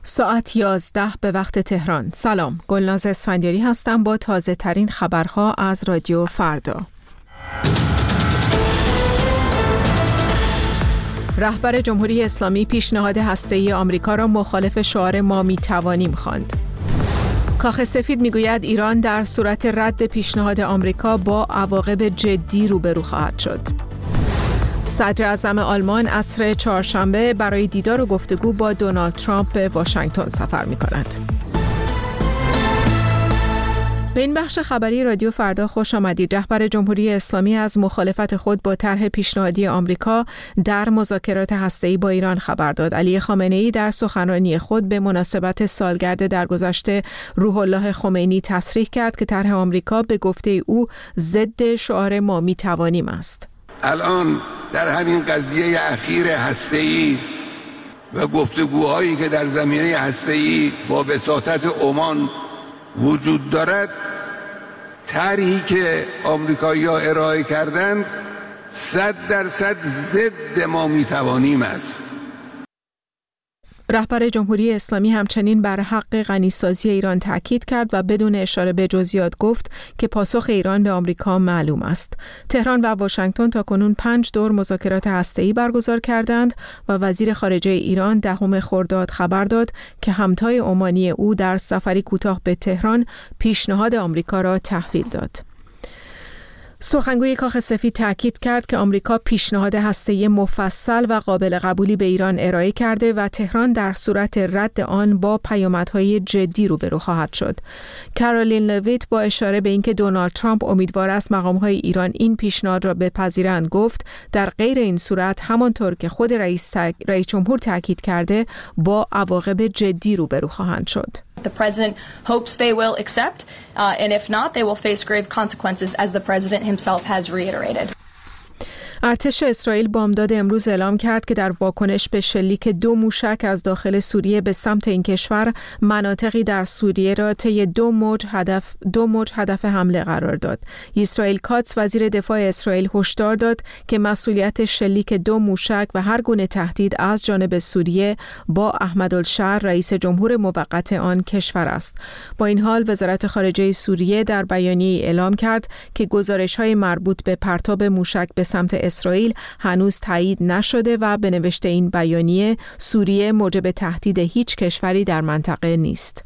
ساعت 11 به وقت تهران. سلام، گلناز اسفندیاری هستم با تازه ترین خبرها از رادیو فردا. رهبر جمهوری اسلامی پیشنهاد هسته‌ای آمریکا را مخالف شعار ما می‌توانیم خواند. کاخ سفید میگوید ایران در صورت رد پیشنهاد آمریکا با عواقب جدی روبرو خواهد شد. صدر اعظم آلمان عصر چهارشنبه برای دیدار و گفتگو با دونالد ترامپ به واشنگتن سفر می‌کند. به این بخش خبری رادیو فردا خوش آمدید. رهبر جمهوری اسلامی از مخالفت خود با طرح پیشنهادی آمریکا در مذاکرات هسته‌ای با ایران خبر داد. علی خامنه‌ای در سخنرانی خود به مناسبت سالگرد درگذشت روح الله خمینی تصریح کرد که طرح آمریکا به گفته او ضد شعار ما می‌توانیم است. الان در همین قضیه اخیر هسته‌ای و گفتگوهایی که در زمینه هسته‌ای با وساطت عمان وجود دارد، طرحی که آمریکایی‌ها ارائه کردند 100% ضد ما میتوانیم است. رهبر جمهوری اسلامی همچنین بر حق غنیسازی ایران تاکید کرد و بدون اشاره به جزئیات گفت که پاسخ ایران به آمریکا معلوم است. تهران و واشنگتن تاکنون 5 دور مذاکرات هسته‌ای برگزار کردند و وزیر خارجه ایران 10 خرداد خبر داد که همتای عمانی او در سفری کوتاه به تهران پیشنهاد آمریکا را تحویل داد. سخنگوی کاخ سفید تاکید کرد که آمریکا پیشنهاد هسته‌ای مفصل و قابل قبولی به ایران ارائه کرده و تهران در صورت رد آن با پیامدهای جدی روبرو خواهد شد. کارولین لویت با اشاره به اینکه دونالد ترامپ امیدوار است مقام‌های ایران این پیشنهاد را بپذیرند گفت در غیر این صورت همانطور که خود رئیس جمهور تاکید کرده با عواقب جدی روبرو خواهند شد. The president hopes they will accept, and if not, they will face grave consequences, as the president himself has reiterated. ارتش اسرائیل بامداد امروز اعلام کرد که در واکنش به شلیک 2 موشک از داخل سوریه به سمت این کشور مناطقی در سوریه را طی 2 موج هدف حمله قرار داد. اسرائیل کاتس وزیر دفاع اسرائیل هشدار داد که مسئولیت شلیک 2 موشک و هر گونه تهدید از جانب سوریه با احمدالشهر رئیس جمهور موقت آن کشور است. با این حال وزارت خارجه سوریه در بیانیه‌ای اعلام کرد که گزارش‌های مربوط به پرتاب موشک به سمت اسرائیل هنوز تایید نشده و به نوشته این بیانیه سوریه موجب تهدید هیچ کشوری در منطقه نیست.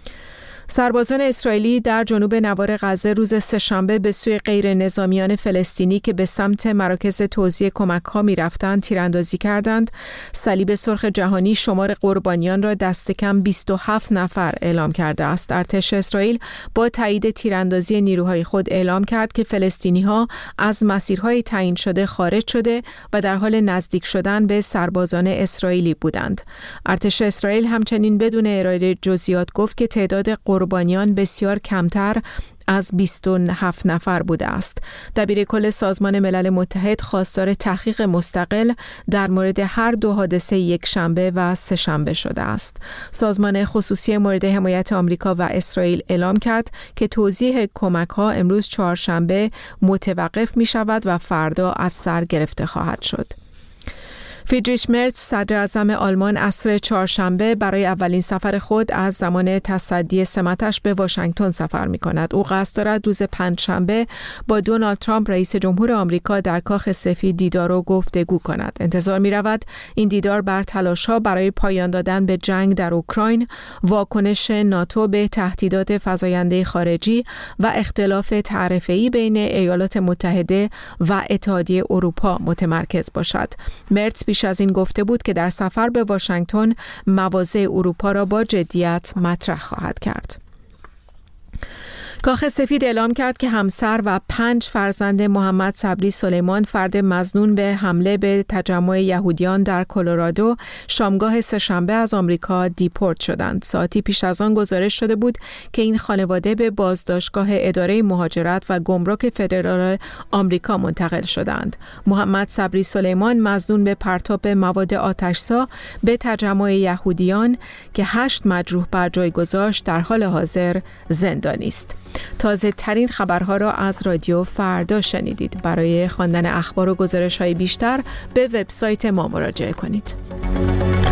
سربازان اسرائیلی در جنوب نوار غزه روز سه‌شنبه به سوی غیر نظامیان فلسطینی که به سمت مراکز توزیع کمک‌ها می‌رفتند تیراندازی کردند. صلیب سرخ جهانی شمار قربانیان را دست کم 27 نفر اعلام کرده است. ارتش اسرائیل با تایید تیراندازی نیروهای خود اعلام کرد که فلسطینی‌ها از مسیرهای تعیین شده خارج شده و در حال نزدیک شدن به سربازان اسرائیلی بودند. ارتش اسرائیل همچنین بدون ارائه جزئیات گفت که تعداد قربانیان بسیار کمتر از 27 نفر بوده است. دبیرکل سازمان ملل متحد خواستار تحقیق مستقل در مورد هر 2 حادثه یکشنبه و سه‌شنبه شده است. سازمان خصوصی مورد حمایت آمریکا و اسرائیل اعلام کرد که توزیع کمک‌ها امروز چهارشنبه متوقف می‌شود و فردا از سر گرفته خواهد شد. فریدریش مرز صدر اعظم آلمان عصر چهارشنبه برای اولین سفر خود از زمان تصدی سمتش به واشنگتن سفر می‌کند. او قصد دارد روز پنجشنبه با دونالد ترامپ رئیس جمهور آمریکا در کاخ سفید دیدار و گفتگو کند. انتظار می‌رود این دیدار بر تلاش‌ها برای پایان دادن به جنگ در اوکراین، واکنش ناتو به تهدیدات فزاینده خارجی و اختلاف تعرفه‌ای بین ایالات متحده و اتحادیه اروپا متمرکز باشد. مرز پیش از این گفته بود که در سفر به واشنگتن مواضع اروپا را با جدیت مطرح خواهد کرد. کاخ سفید اعلام کرد که همسر و 5 فرزند محمد صبری سلیمان فرد مظنون به حمله به تجمع یهودیان در کلرادو شامگاه سه‌شنبه از آمریکا دیپورت شدند. ساعتی پیش از آن گزارش شده بود که این خانواده به بازداشتگاه اداره مهاجرت و گمرک فدرال آمریکا منتقل شدند. محمد صبری سلیمان مظنون به پرتاب مواد آتش‌زا به تجمع یهودیان که 8 مجروح بر جای گذاشت در حال حاضر زندانی است. تازه ترین خبرها را از رادیو فردا شنیدید. برای خواندن اخبار و گزارش‌های بیشتر به وبسایت ما مراجعه کنید.